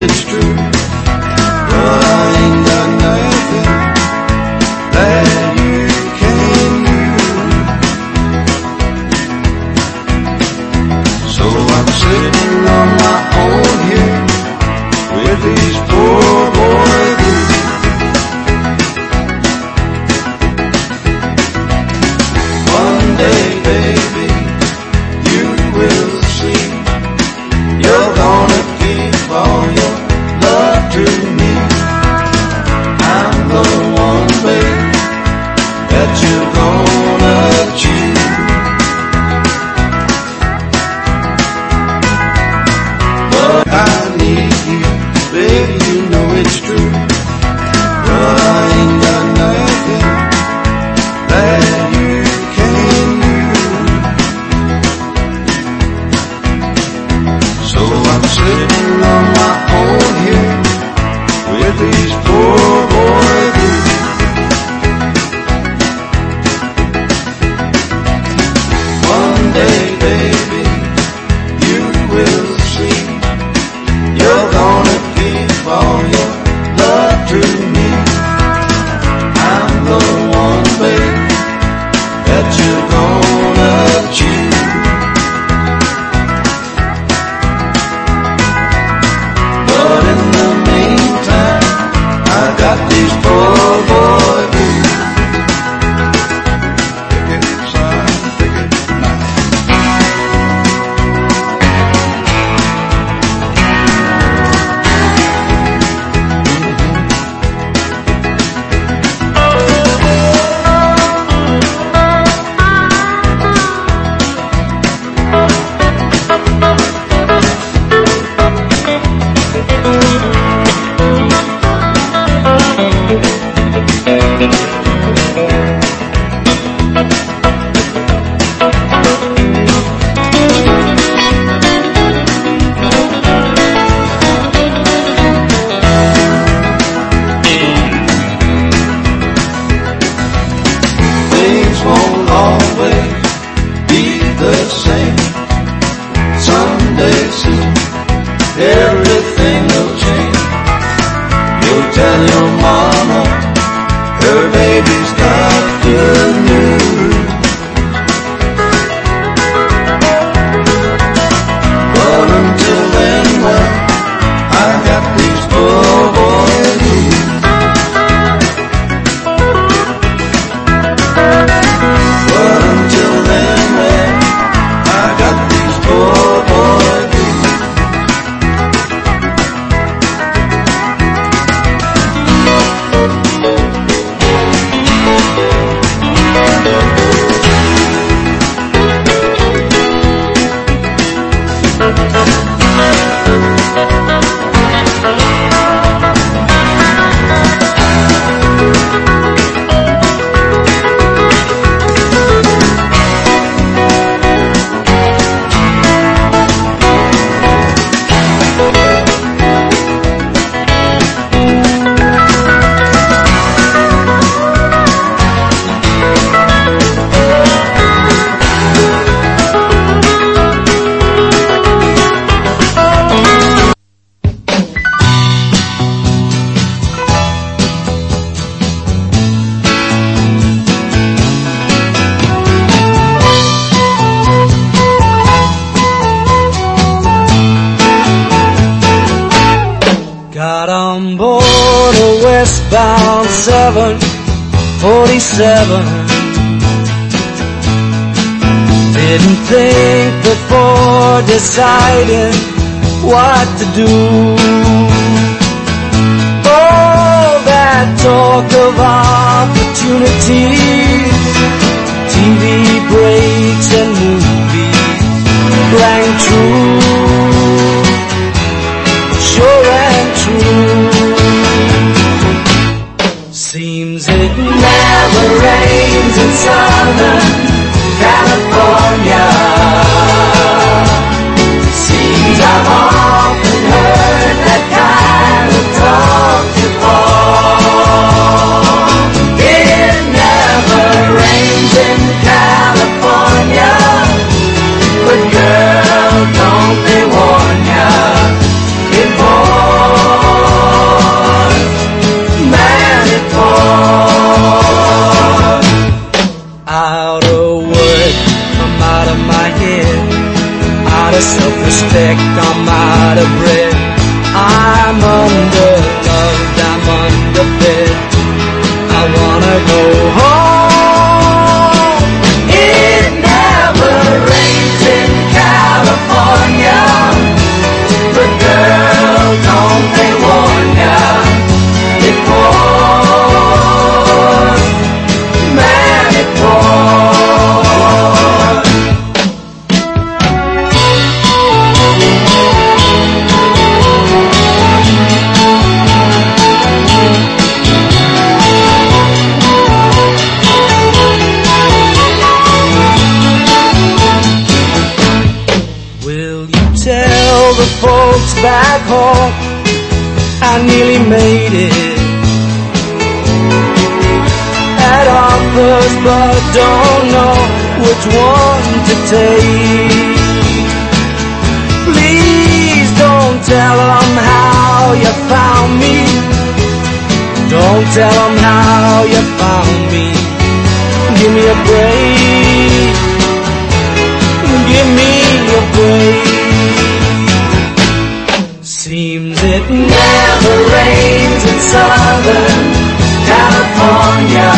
it's true, but I ain't got nothing that you can use. So I'm sitting on my own here with these poor boy blues. One day, baby, you will see, you're gonna give all your love to me. I'm the one, baby, that you're gonna choose. But I need you, baby, you know it's true, but I ain't got nothing that you can use. So I'm sitting on my own here with these poor boy blues. One day, baby, you will see, you're gonna give all your love to me. I'm the one, baby, that you're gonna choose. But in the meantime, I got these poor boy blues. Take it inside, take it now. Things won't always be the same. Someday soon, everything will change. You'll tell your mama her baby's got good news. But until then, well, I got these poor boy blues. But until then, well, I got these poor boy blues. Got on board a westbound 747. Didn't think before deciding what to do. All that talk of opportunities, TV breaks and movies rang true. Sure and true. Seems it never rains in Southern California. Seems I've often heard that kind of talk before. It never rains in California, but girl, don't they warn ya before? house back home. I nearly made it at offers, but don't know which one to take. Please don't tell them how you found me. Don't tell them how you found me. Give me a break. Give me a break. Seems it never rains in Southern California.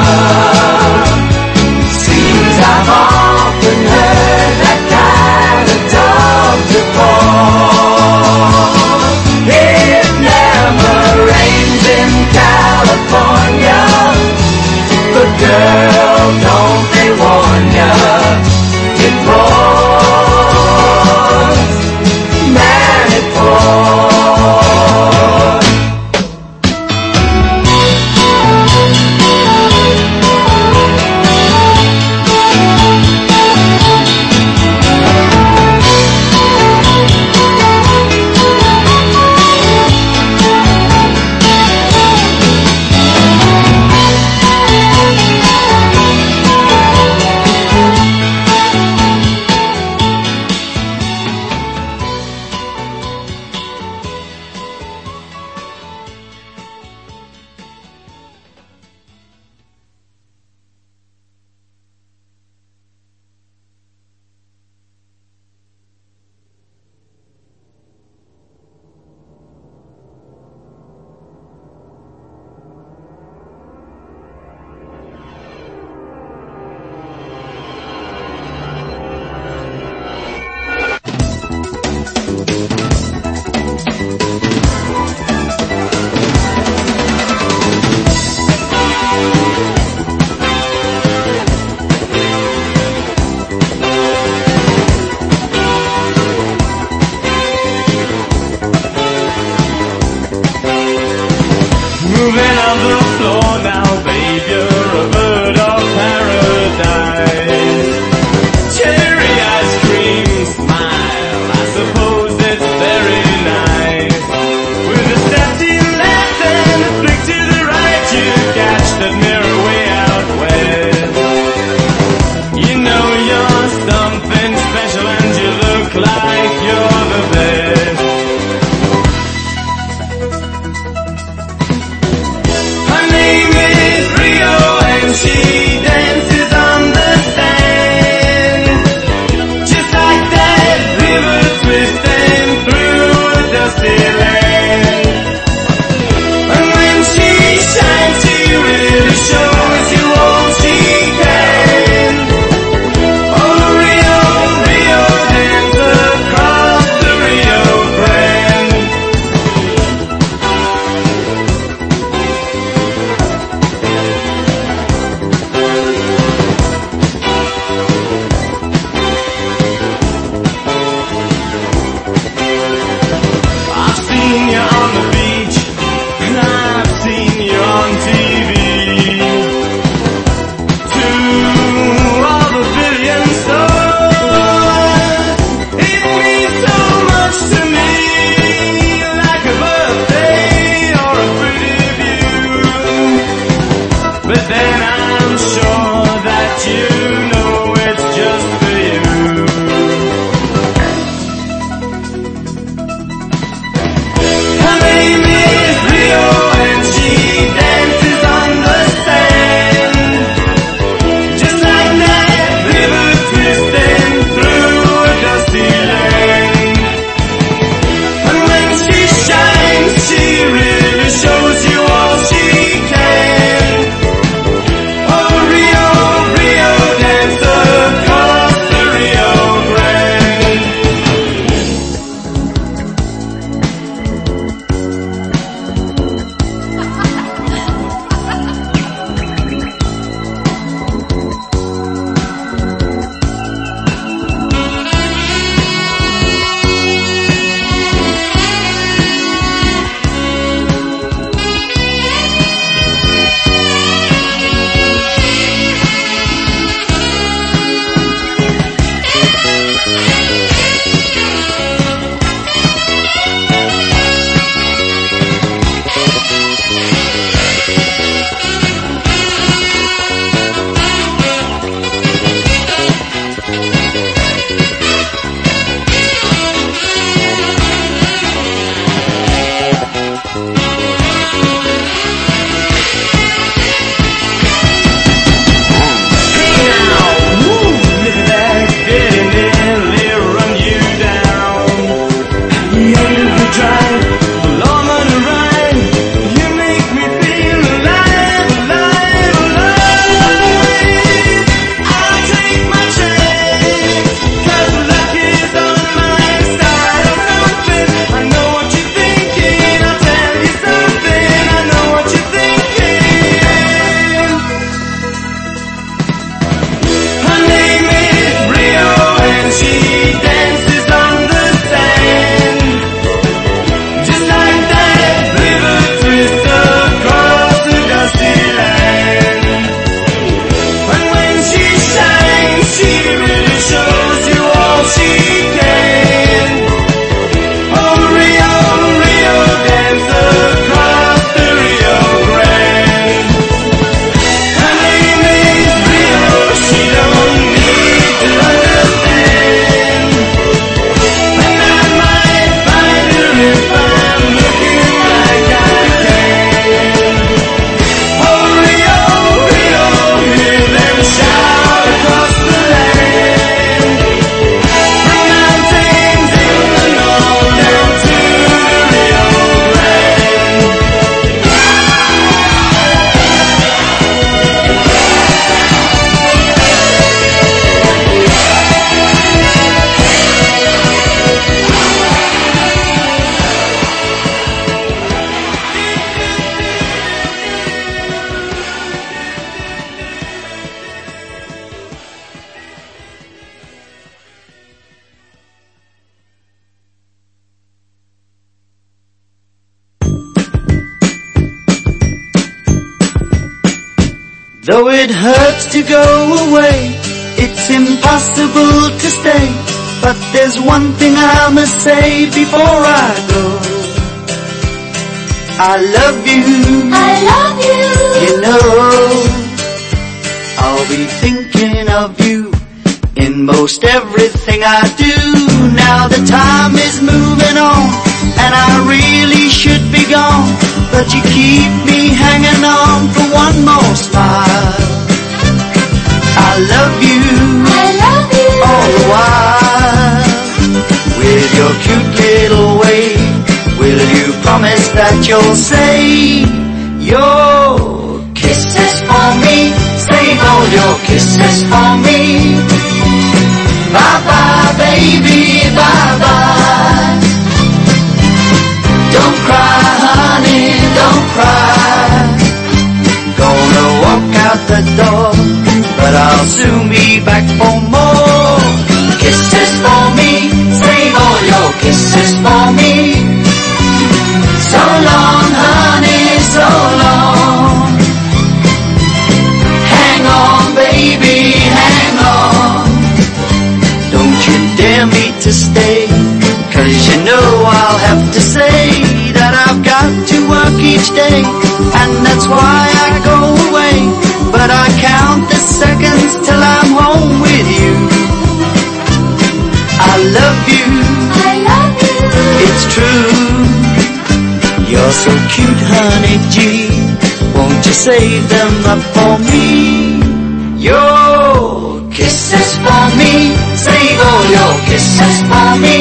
Seems I've often heard that kind of talk before. It never rains in California. Good girl, don't they warn ya? It pours, man, it pours. Though it hurts to go away, it's impossible to stay. But there's one thing I must say before I go. I love you. I love you. You know, I'll be thinking of you in most everything I do. Now the time is moving on, and I really should be gone, but you keep me hanging on for one more smile. I love you. I love you. All the while, with your cute little way, will you promise that you'll save your kisses for me? Save all your kisses for me. Bye bye baby, bye bye. Don't cry honey, don't cry. Gonna walk out the door, but I'll soon be back for more kisses for me. Save all your kisses for me. So long honey, so long. Hang on baby, hang on. Don't you dare me to stay, 'cause you know I'll have to say that I've got to work each day, and that's why I go away. But I count the seconds till I'm home with you. I love you. I love you. It's true. You're so cute, honey G. Won't you save them up for me? Your kisses for me. Save all your kisses for me.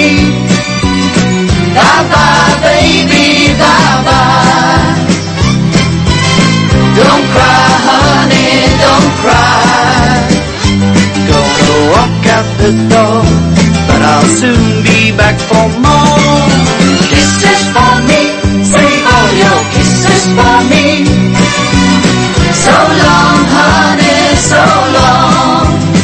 Bye bye baby, bye bye. Don't cry honey, don't cry. Gonna walk out the door, but I'll soon be back for more kisses for me. Save all your kisses for me. So long honey, so long.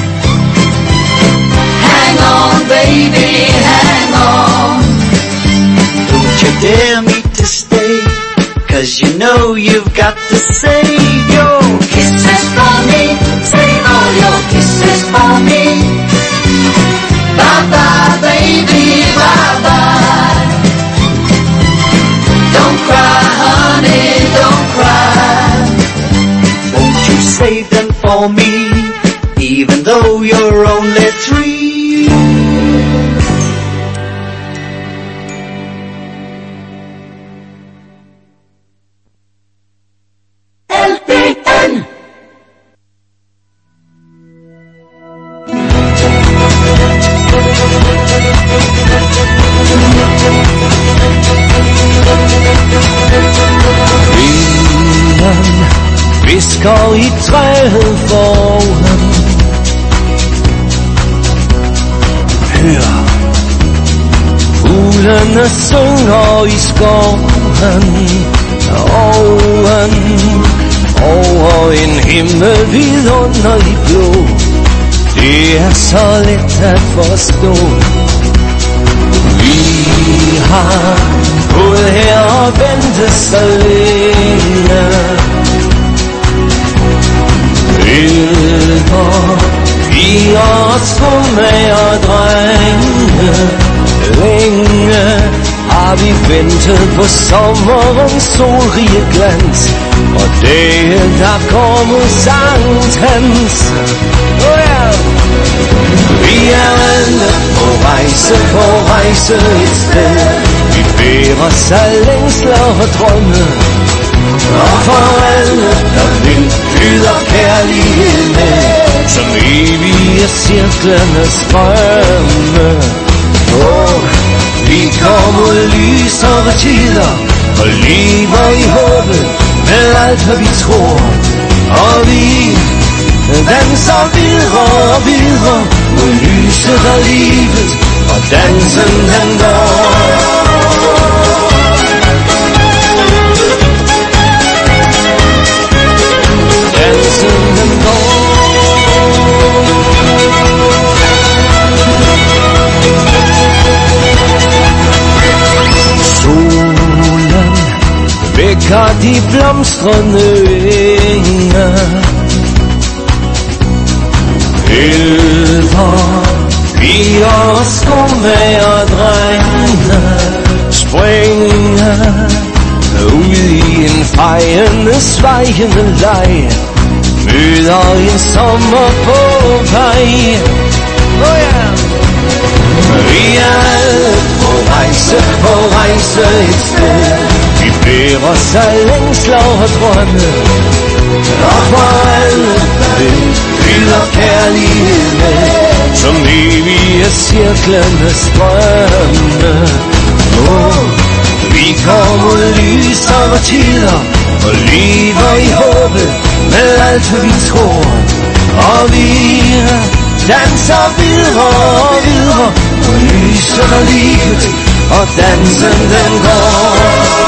Hang on baby, hang on. Don't you dare me to stay, 'cause you know you've got to save your kisses for me. Save all your kisses for me. Bye bye baby, bye bye. Don't cry honey, don't cry. Won't you save them for me, even though you're only 3? LPN. Vinden visker i træet foran. Hør, fuglene synger i skoven. Oven over en himmel vidunderlig blå. Det er så let at forstå. Vi har gået her og ventet så længe. Ældre piger, skummager og drenge. Længe har vi ventet på sommerens solrige glans, og dagen der kommer sankthans. Oh yeah. Vi er alle på rejse et sted. Vi bærer sig længsler og drømme, og for alle der vil byder kærlighed med, som evige cirklernes strømme. Vi går mod lysere tider og lever i håbet med alt hvad vi tror, og vi danser videre og videre mod lyset og livet, og dansen den går. Dansen den går. Solen vækker de blomstrende enge. Billeder bliver skumme og drenge springer ud i en fejende, svejende leg, møder en sommer på vej. Oh yeah. Vi er alle på rejse et sted. Vi bærer sig længsler og drømme, og for alle fylder kærlighed med, som evige cirklende strømme. Vi går mod lysere tider og lever i håbet med alt vi tror, og vi danser videre og videre, og lyset og livet, og dansen den går.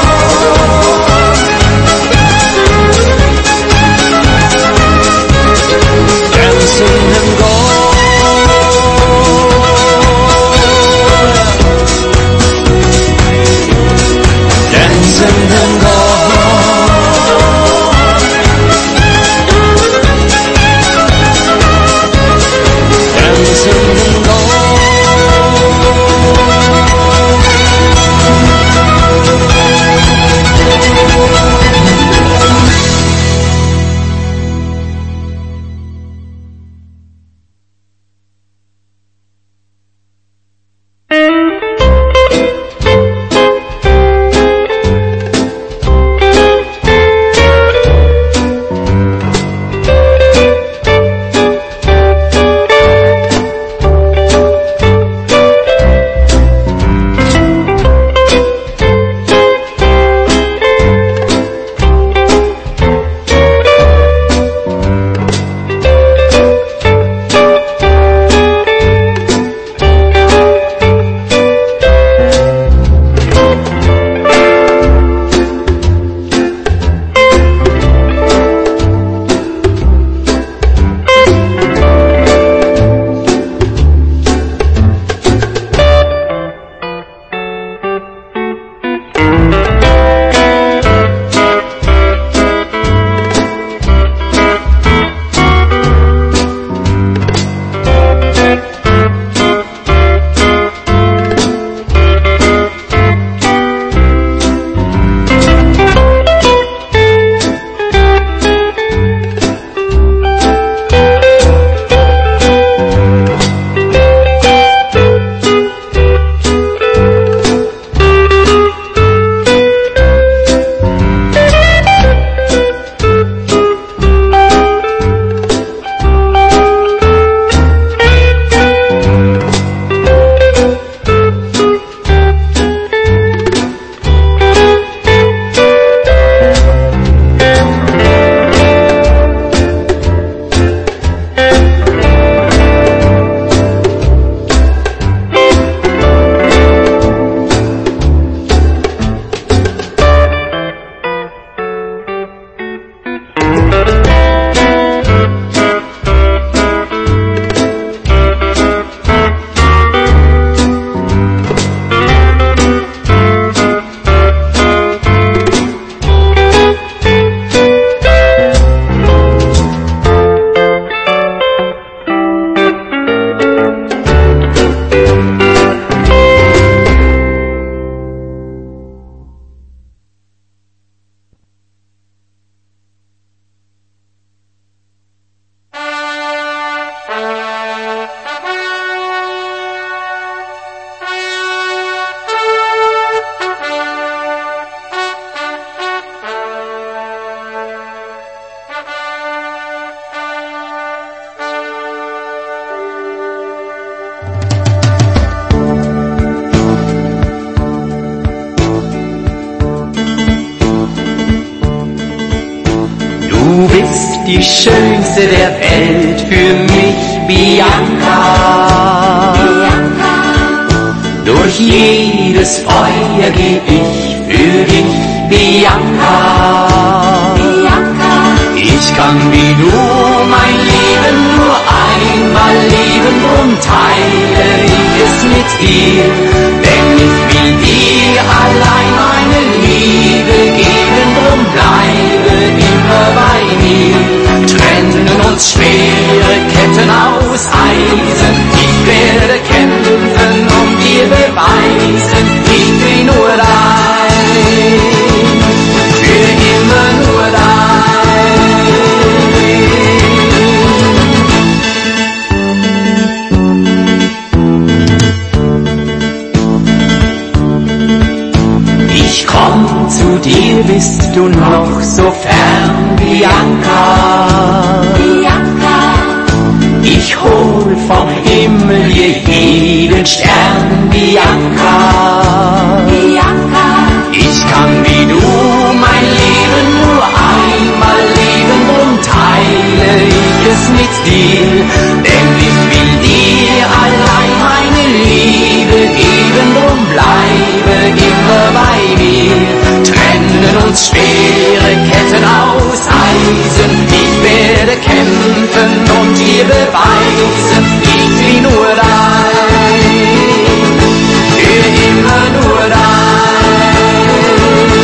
Dansen den går. Dansen den går. Dansen den går. die schönste der Welt für mich, Bianca. Durch jedes Feuer geh ich für dich, Bianca. Ich kann wie du mein Leben nur einmal leben, drum teile ich es mit dir, denn ich will dir allein meine Liebe geben, drum bleibe immer bei mir. Trennen uns schwere Ketten aus mir bist du noch so fern, Bianca. Ich hol vom Himmel hier jeden Stern, Bianca. Ich kann wie du mein Leben nur einmal leben und teile ich es mit dir, denn ich will dir allein meine Liebe geben und bleibe immer bei mir. Trennen uns schwere Ketten aus Eisen, ich werde kämpfen und dir beweisen, ich bin nur dein, für immer nur dein,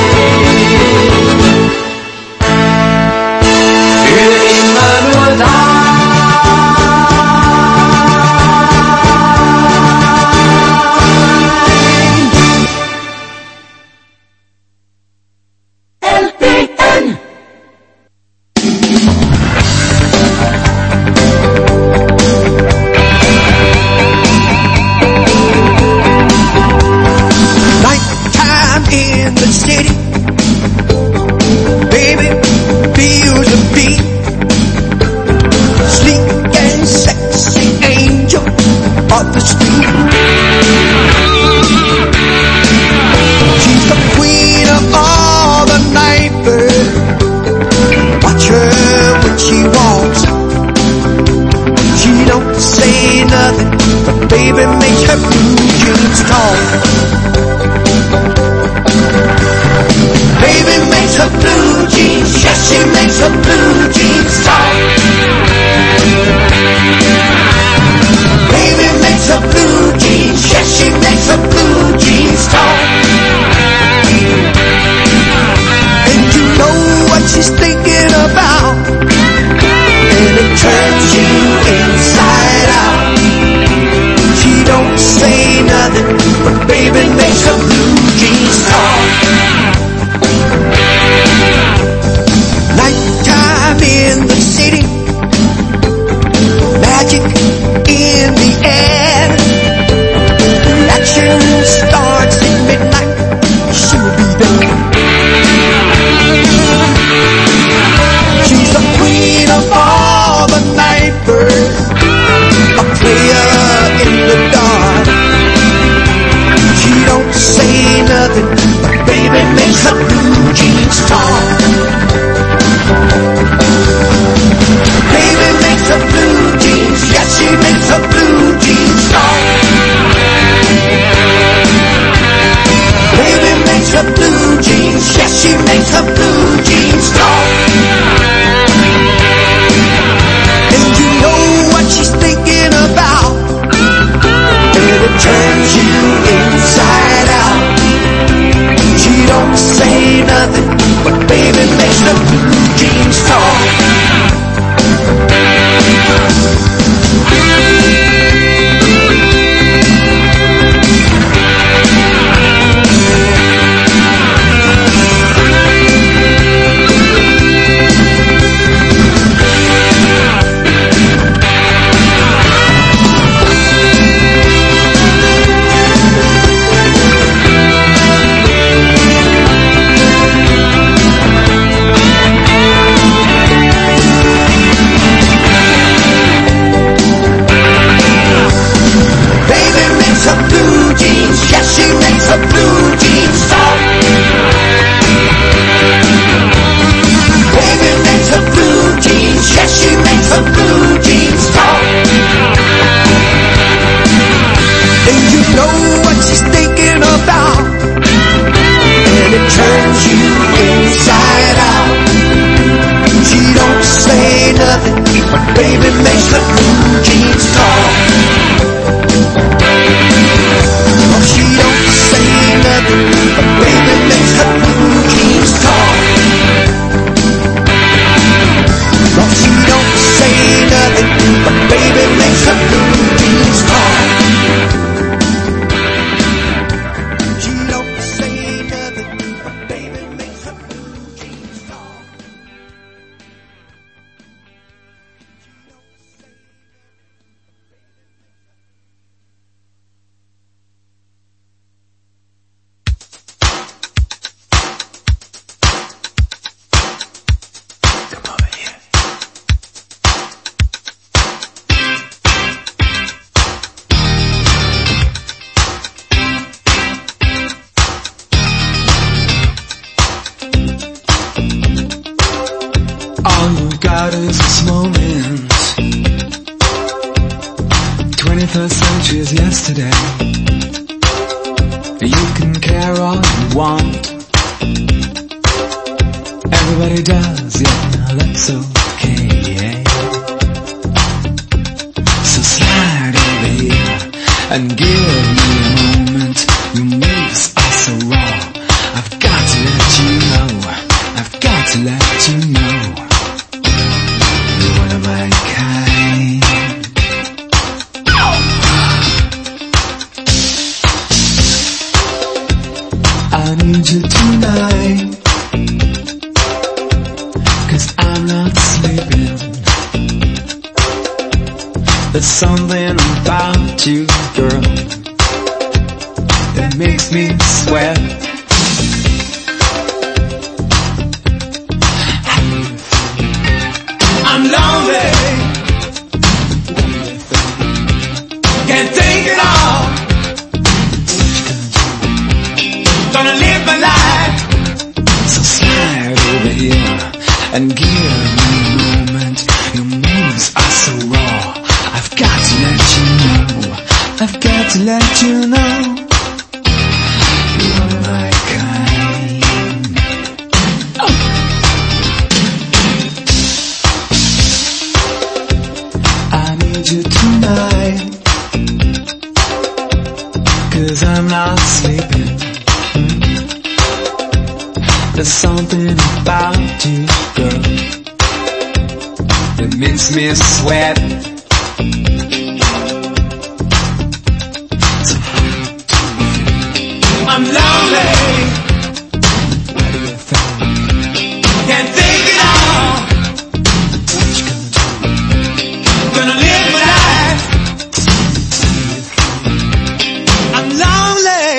für immer nur dein. Baby, proudest moment. 21st century is yesterday. You can care all you want. Everybody does, yeah, that's okay. So slide over here and give me a moment. Your moves are so raw. I've got to let you know. I've got to let you know. You're one of my kind. I need you tonight, 'cause I'm not sleeping. There's something about you, girl, that makes me sweat. I'm lonely, can't think it all. Gonna live my life. So slide over here and give me a moment. Your moves are so raw. I've got to let you know. I've got to let you know. You're my kind. Oh. I need you tonight, 'cause I'm not sleeping. There's something about you, girl, that makes me sweat. I'm lonely. What do you think? Can't think it all. What you gonna do? Gonna live my life. I'm lonely.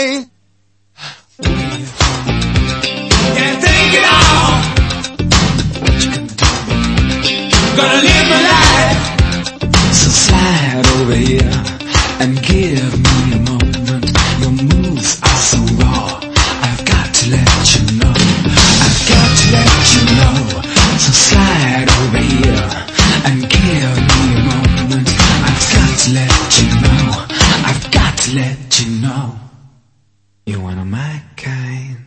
Can't think it all. What you gonna do? Gonna live my life. So slide over here and give me a moment. Your moves are so raw. I've got to let you know. I've got to let you know. So slide over here and give me a moment. I've got to let you know. I've got to let you know. You're one of my kind.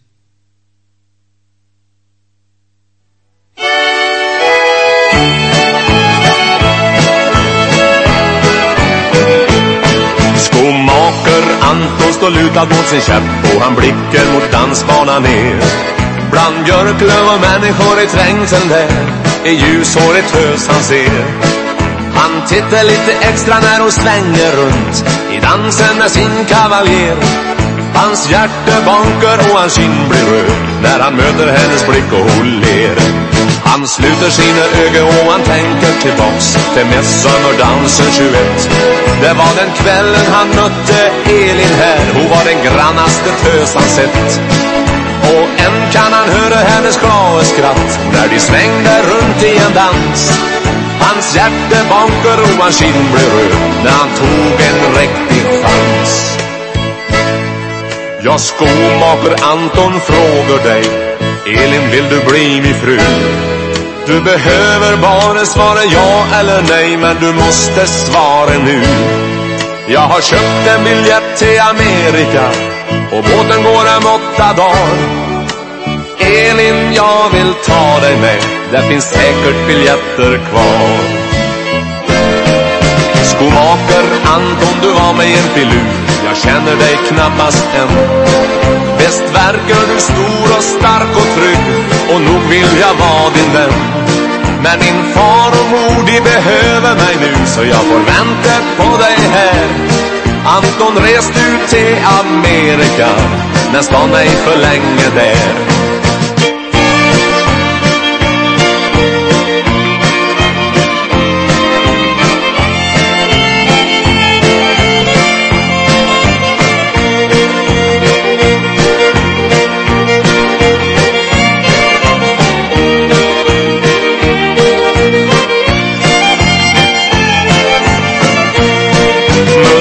Skomaker Anton står lutad mot sin käpp och han blickar mot dansbanan ner. Bland björklöv och människor i trängseln där, i ljushåret tös han ser. Han tittar lite extra när hon svänger runt i dansen med sin kavaljer. Hans hjärta bankar och hans kind blir röd när han möter hennes blick och hon ler. Han sluter sina ögon och han tänker tillbaks till midsommardansen 21. Det var den kvällen han mötte Elin här. Hon var den grannaste tös han sett. Och än kan han höra hennes glada skratt när de svängde runt i en dans. Hans hjärta bankar och hans kind blev röd när han tog en riktig chans. Jag skomaker Anton frågar dig, Elin, vill du bli min fru? Du behöver bara svara ja eller nej, men du måste svara nu. Jag har köpt en biljett till Amerika och båten går om 8 dagar. Elin, jag vill ta dig med, det finns säkert biljetter kvar. Skomaker Anton, du var med i en pilur, jag känner dig knappast än. Bäst verkar du stor och stark och trygg, och nog vill jag vara din vän. Men din far och mor, de behöver mig nu, så jag får vänta på dig här. Anton, rest ut till Amerika, men stanna ej för länge där.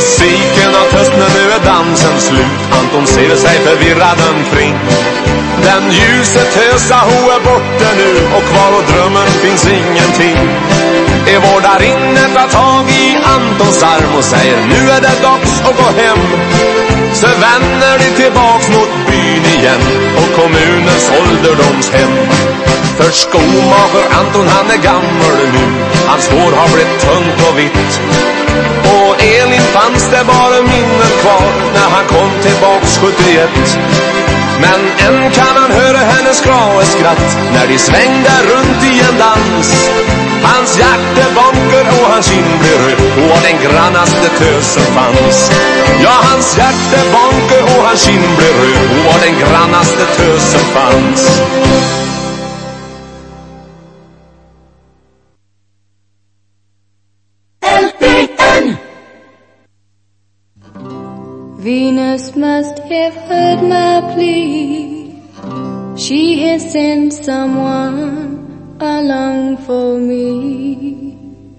Musiken har tystnat, nu är dansen slut. Anton ser sig förvirrad omkring. Det Den ljuset tösa hon är borta nu, och kvar och drömmen finns ingenting. Är vår där inne tar tag i Antons arm och säger nu är det dags att gå hem. Så vänder de tillbaks mot byn igen och kommunens ålderdomshem. För skomaker Anton han är gammal nu, hans hår har blivit tunt och vitt. Och Elin fanns det bara minnen kvar när han kom tillbaks 71. Men än kan han höra hennes glada skratt när de svängde runt i en dans. Hans hjärta banker och hans kind blir röd och den grannaste tösen fanns. Ja, hans hjärta banker och hans kind blir röd och den grannaste tösen fanns. Venus must have heard my plea. She has sent someone along for me.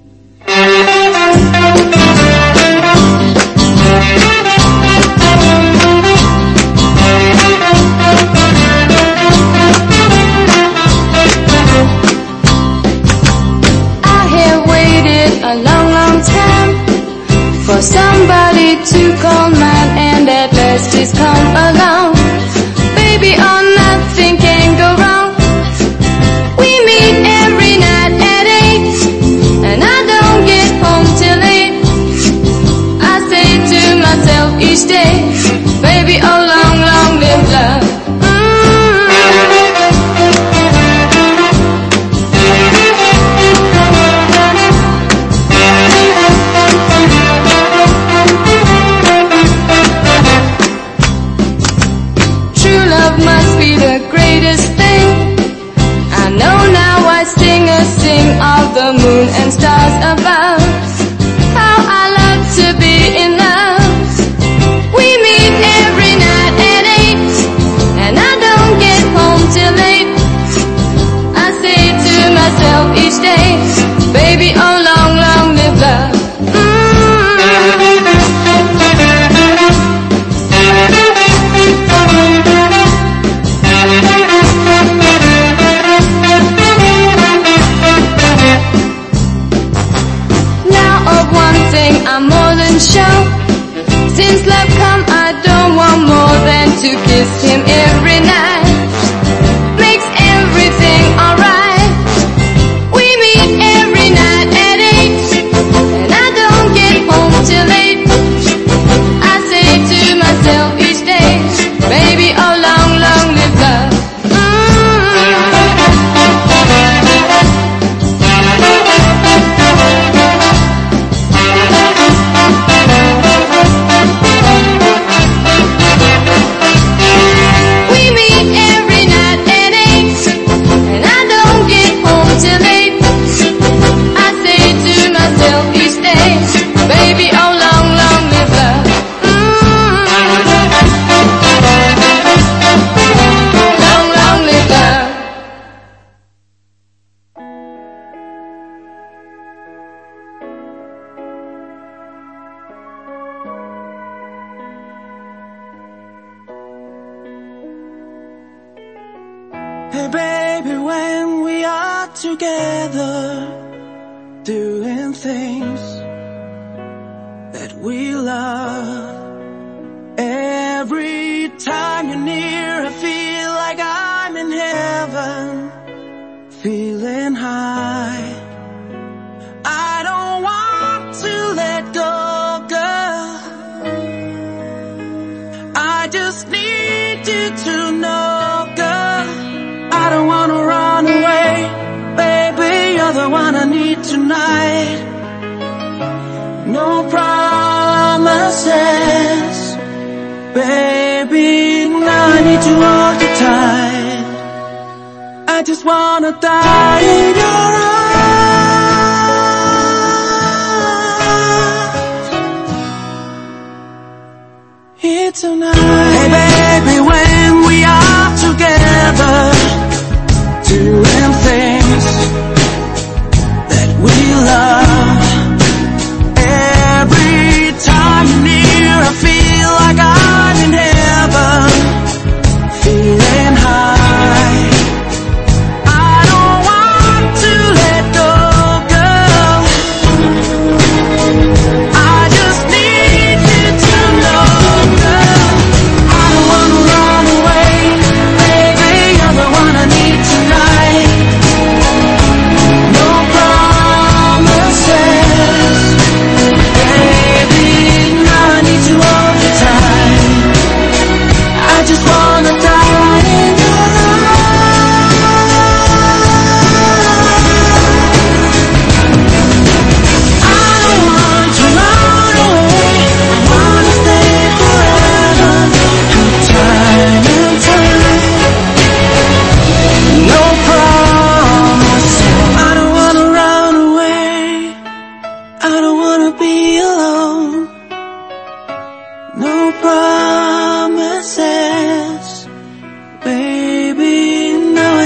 I have waited a long, long time for somebody to call mine, and at last he's come along. Baby, oh, nothing can go wrong. We meet every night at 8, and I don't get home till 8. I say to myself each day, baby, oh, long, long live love. Must be the greatest thing. I know now I sing of the moon and stars above. How I love to be in love. We meet every night at 8, and I don't get home till 8. I say to myself each day, baby, oh, long, long live love. I'm more than sure. Since love come, I don't want more than to kiss him every night. Makes everything alright. We meet every night at 8, and I don't get home till 8. I say to myself each day, baby, oh, long, long live love. Baby, oh, long, long live love. Long, long live love. Hey baby, when we are together, doing things that we love, every time you're near I feel like I'm in heaven, feeling high. I don't want to let go, girl. I just need you to know, girl. I don't want to run away, baby, you're the one I need tonight. No promises, baby, now I need you all the time. I just wanna die in your arms here tonight. Hey baby, when we are together, doing things that we love, every time you're near I feel like I'm in heaven, feeling high.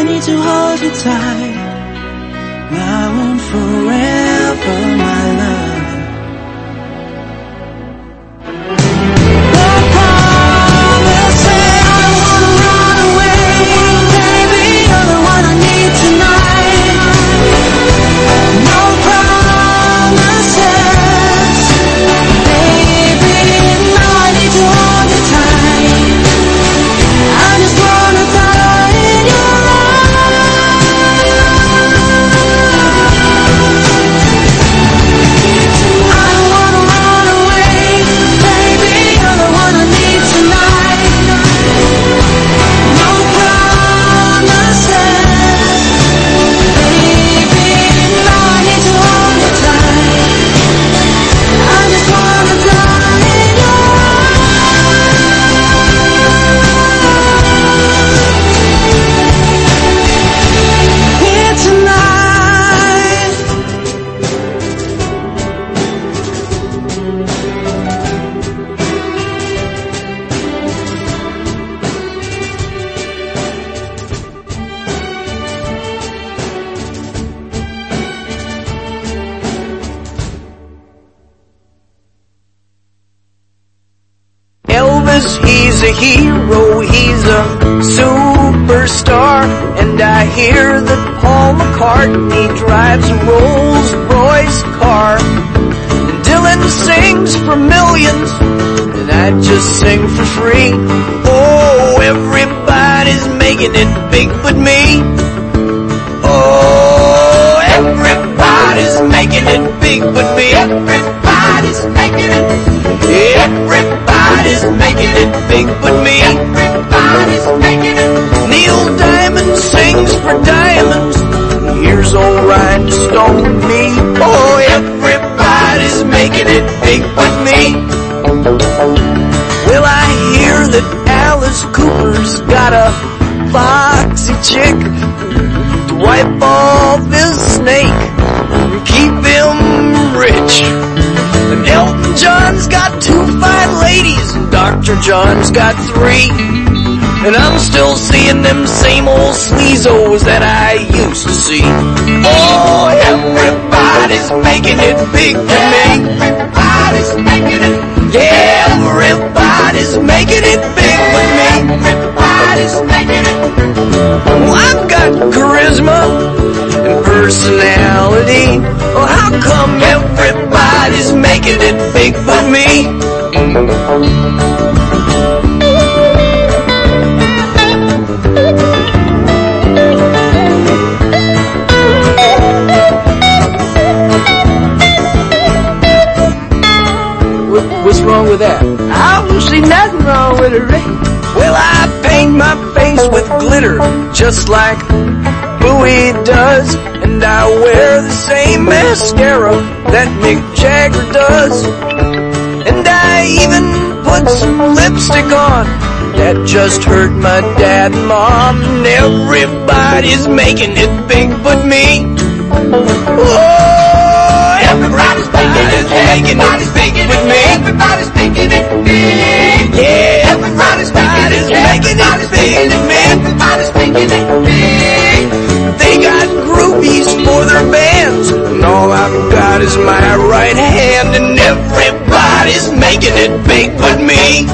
need to hold you tight. I want forever, my love. He's a hero, he's a superstar, and I hear that Paul McCartney drives a Rolls-Royce car. And Dylan sings for millions, and I just sing for free. Oh, everybody's making it big but me. Oh, everybody's making it big but me. Everybody's making it. Everybody's making it big but me. Everybody's making it. Neil Diamond sings for diamonds. Here's old Rhinestone me. Oh, everybody's making it big but me. Well, I hear that Alice Cooper's got a foxy chick to wipe off his snake and keep him rich. And Elton John's got 2 fine ladies, and Dr. John's got 3. And I'm still seeing them same old sleazos that I used to see. Oh, everybody's making it big for me. Everybody's making it. Yeah, everybody's making it big for me. Everybody's making it. Well, I've got charisma and personality. Well, how come everybody's making it big but me? What's wrong with that? I don't see nothing wrong with it, Ray. Well, I paint my face with glitter, just like Bowie does. And I wear the same mascara that Mick Jagger does. And I even put some lipstick on that just hurt my dad and mom. And everybody's making it big but me. Oh, everybody's making it big but me. Everybody's making it big. Yeah, everybody's making it big but me. Everybody's making it big. They got groupies for their bands, and all I've got is my right hand, and everybody's making it big but me.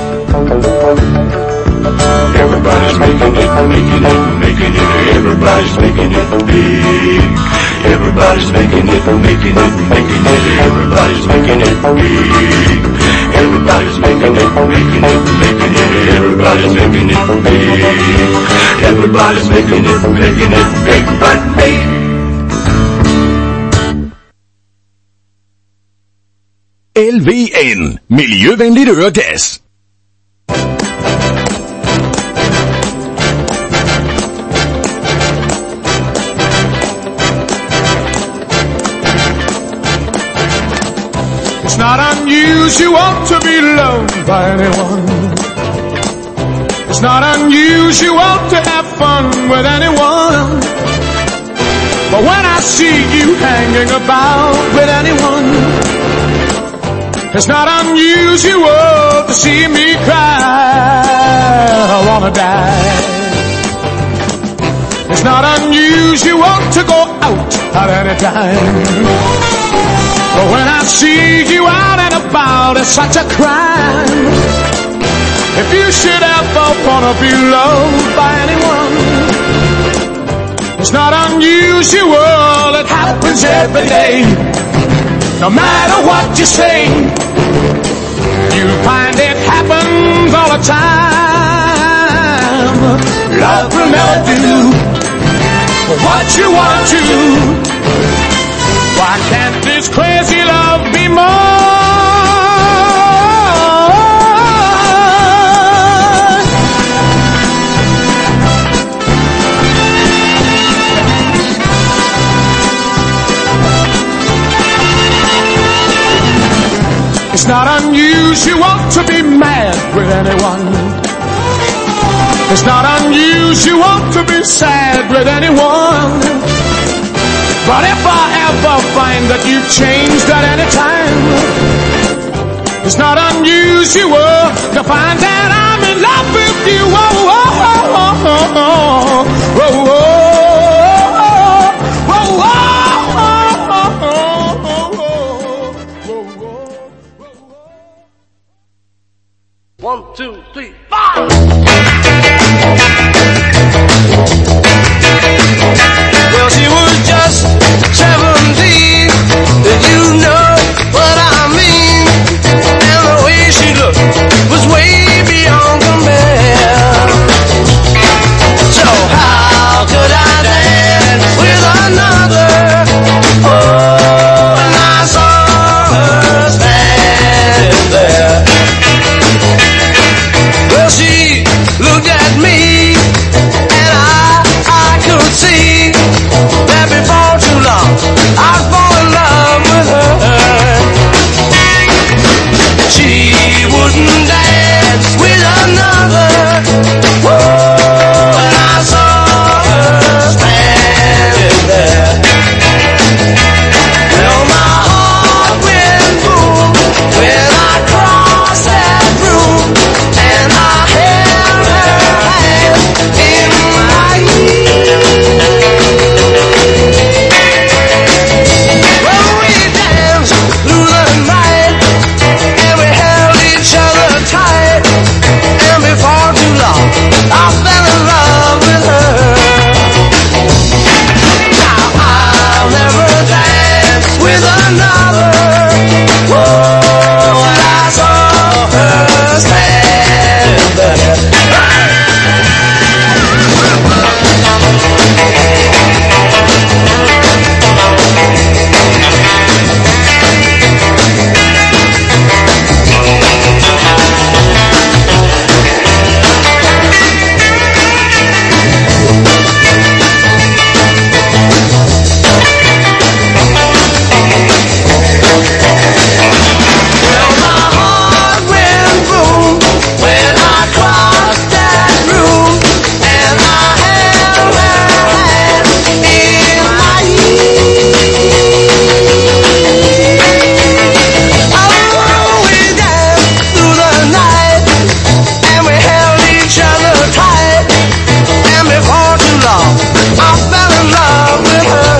Everybody's making it, making it, making it. Everybody's making it big. Everybody's making it, making it, making it. Everybody's making it big. Everybody's making it, making it, making it. Everybody's making it big. Everybody's making it big but me. LVN, miljøvenligt øregas. It's not unusual to be loved by anyone. It's not unusual to have fun with anyone. But when I see you hanging about with anyone, it's not unusual to see me cry. I wanna die. It's not unusual to go out at any time, but when I see you out and about, it's such a crime. If you should ever wanna be loved by anyone, it's not unusual, it happens every day. No matter what you say, you'll find it happens all the time. Love will never do what you want to. Why can't this crazy love be more? It's not unusual to be mad with anyone. It's not unusual to be sad with anyone. But if I ever find that you've changed at any time, it's not unusual to find that I'm in love with you. Oh, oh, oh, oh, oh, oh, oh. 1, 2, 3, 4. Well, she was just 17, you know what I mean. And the way she looked was way beyond compare. So how could I dance with another? Oh, and I saw her standing there. Well, she looked at me, and I could see that before too long I'd fall in love with her. She wouldn't dance with another. Whoa, and I saw her standing there. Well, my heart went boom when I crossed that room, and I held her hand in my well, we danced through the night, and we held each other tight, and before too long I fell in love with her. Now I'll never dance with another. Whoa, when I saw her standing there. Well, my heart went boom when I crossed that room, and I held her hand in my oh, we danced through the night, and we held each other tight, and before too long I fell in love with her.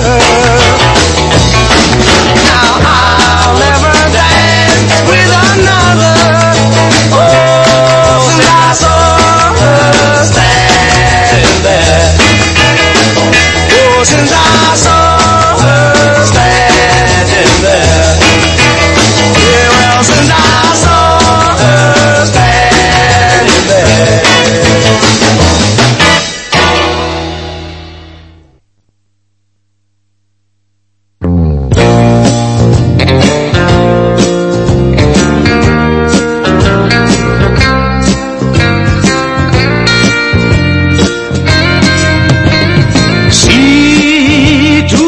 Now I'll never dance with another. Oh, since I saw her standing there. Oh, since I saw her standing there. Yeah, well, since I saw her standing there. Si tú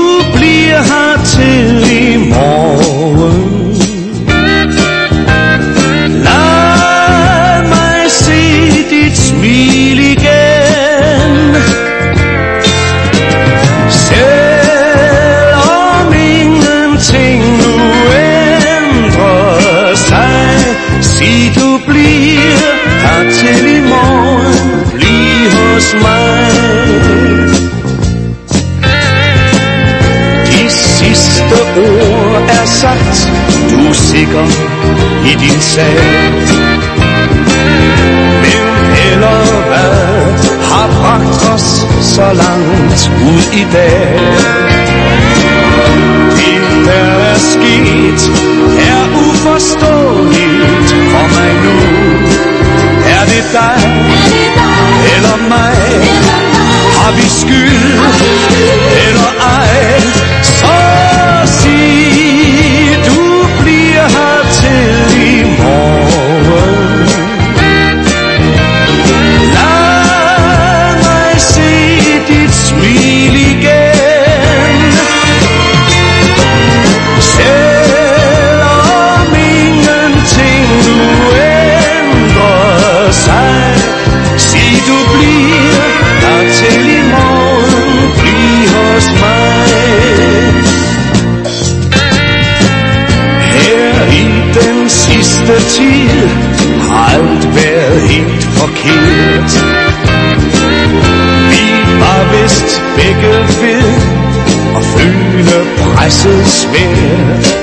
sagt, du er sikker i din sag. Men heller hvad har bragt os så langt ud i dag. Det der er sket er uforståeligt for mig nu. Er det dig eller mig? Har vi skyld eller ej? Så sig, du bliver her til i morgen. Lad mig se dit smil igen. Selvom ingenting nu ændrer sig, sig du bliver her til i morgen. Bliv hos mig. Her i den sidste tid har alt været helt forkert. Vi var vist begge ved at føle presset svært.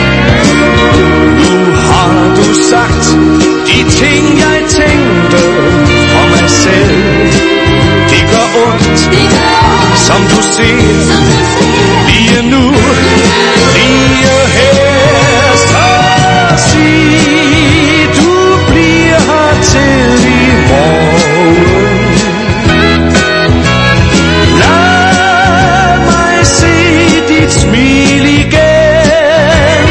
Nu har du sagt de ting jeg tænkte for mig selv. Det gør ondt, som du ser, lige nu, lige her. Så sig, du bliver her til i morgen. Lad mig se dit smil igen.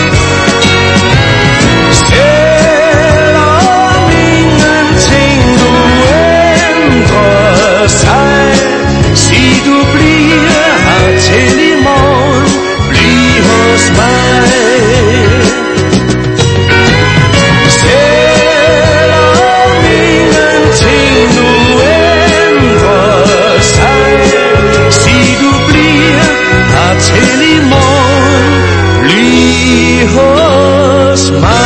Selvom ingenting nu ændrer sig, sig du bliver her til i morgen. Bliv hos mig. Selvom ingenting nu ændrer sig, sig du bliver her til i morgen. Bliv hos mig.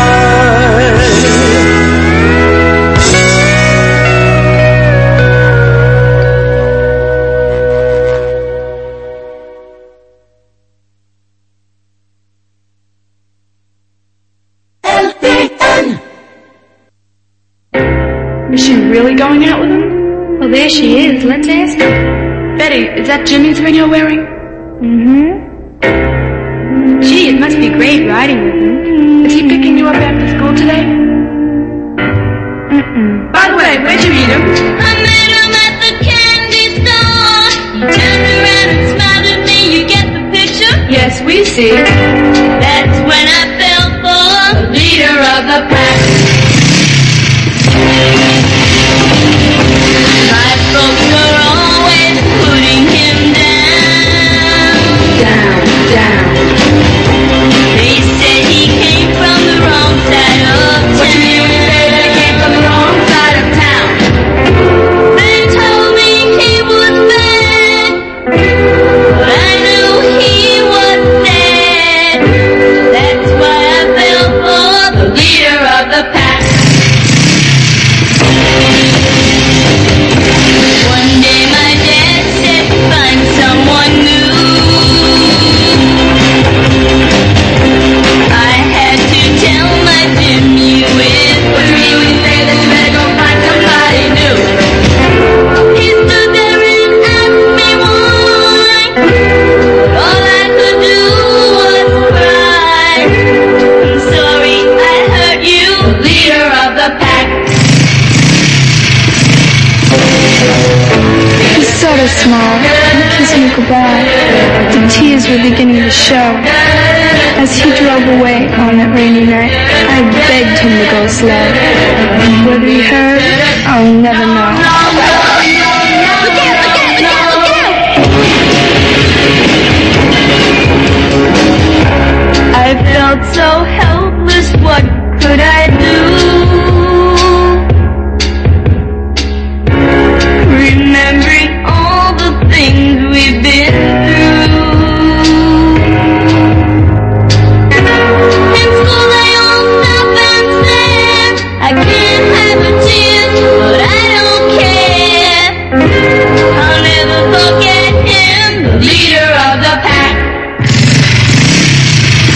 Is she really going out with him? Well, there she is. Let's ask her. Betty, is that Jimmy's ring you're wearing? Mm-hmm. Gee, it must be great riding with him. Is he picking you up after school today? Mm-mm. By the way, where'd you meet him? I met him at the candy store. He turned around and smiled at me. You get the picture? Yes, we see. That's when I fell for the leader of the pack. My folks are always putting him down. Down, down. They said he came from the wrong side of town. What do you mean we say they came from the wrong side of town? They told me he was bad, but I knew he was sad. That's why I fell for the leader of the pack. One day my dad said, find someone new. I had to tell my Jim you is free. We say that you better go find somebody new. He stood there and asked me why. All I could do was cry. I'm sorry I hurt you, leader of the pack. He's sort of small. He kissed me goodbye. The tears were beginning to show. As he drove away on that rainy night, I begged him to go slow. Whether he heard, I'll never know. I felt so helpless, what could I do? Remembering all the things we've been through. In school they all stop and stare. I can't have a tear, but I don't care. I'll never forget him, the leader of the pack.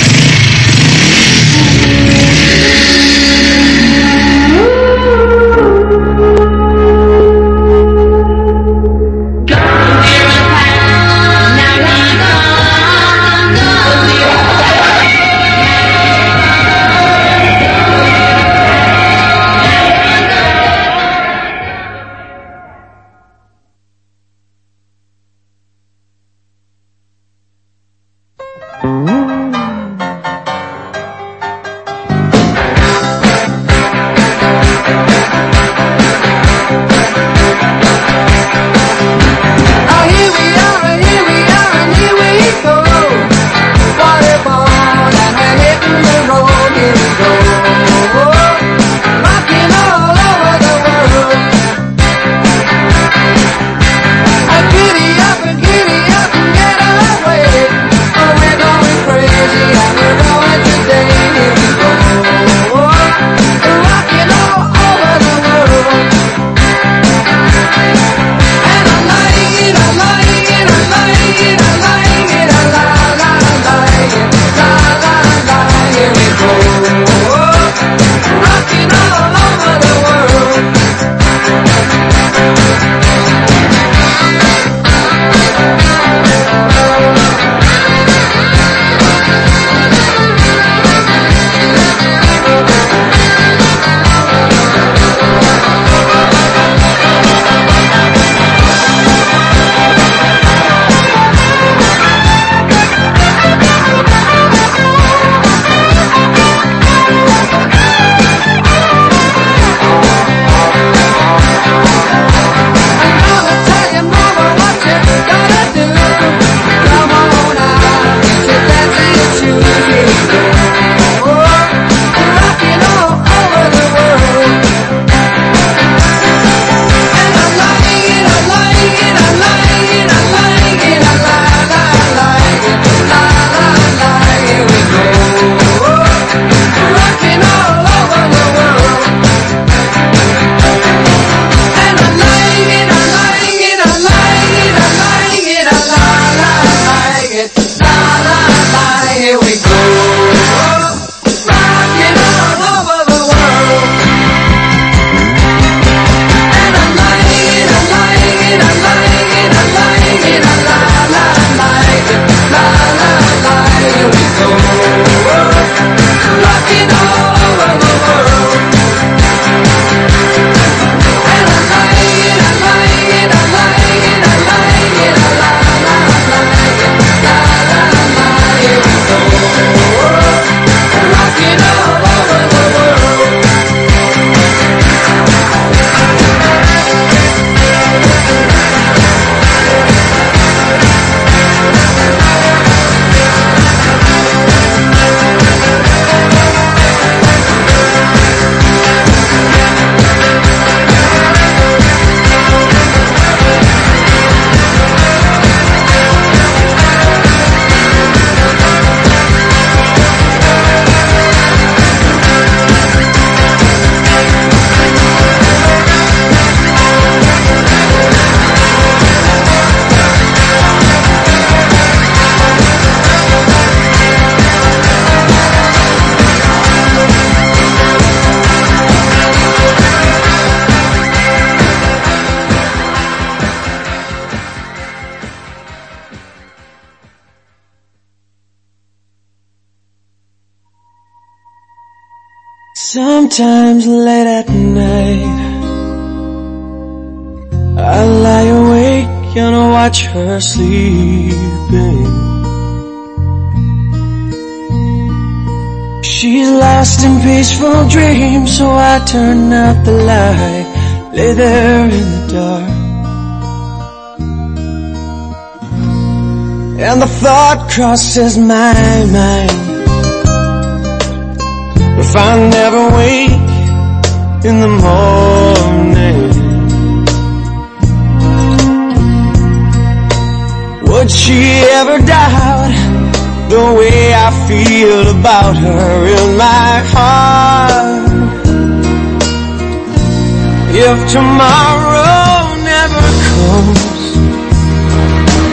Sometimes late at night I lie awake and I watch her sleeping. She's lost in peaceful dreams, so I turn out the light, lay there in the dark. And the thought crosses my mind, if I never wake in the morning, would she ever doubt the way I feel about her in my heart? If tomorrow never comes,